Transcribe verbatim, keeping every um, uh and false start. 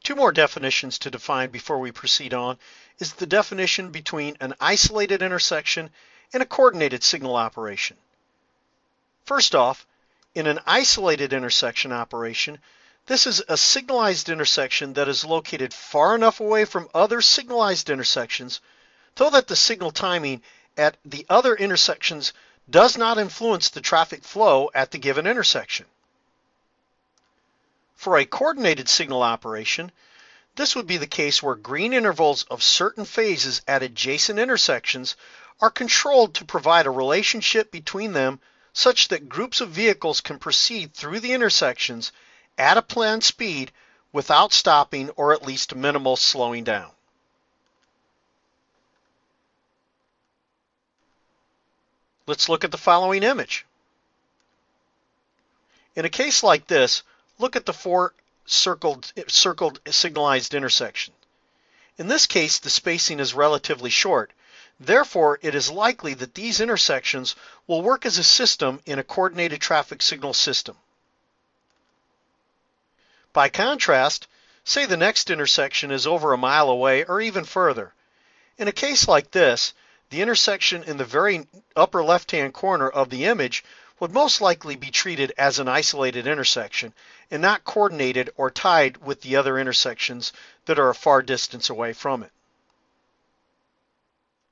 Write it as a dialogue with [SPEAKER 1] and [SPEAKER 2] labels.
[SPEAKER 1] Two more definitions to define before we proceed on is the definition between an isolated intersection and a coordinated signal operation. First off, in an isolated intersection operation, this is a signalized intersection that is located far enough away from other signalized intersections so that the signal timing at the other intersections does not influence the traffic flow at the given intersection. For a coordinated signal operation, this would be the case where green intervals of certain phases at adjacent intersections are controlled to provide a relationship between them such that groups of vehicles can proceed through the intersections at a planned speed without stopping or at least minimal slowing down. Let's look at the following image. In a case like this, look at the four circled, circled signalized intersections. In this case, the spacing is relatively short. Therefore, it is likely that these intersections will work as a system in a coordinated traffic signal system. By contrast, say the next intersection is over a mile away or even further. In a case like this, the intersection in the very upper left-hand corner of the image would most likely be treated as an isolated intersection and not coordinated or tied with the other intersections that are a far distance away from it.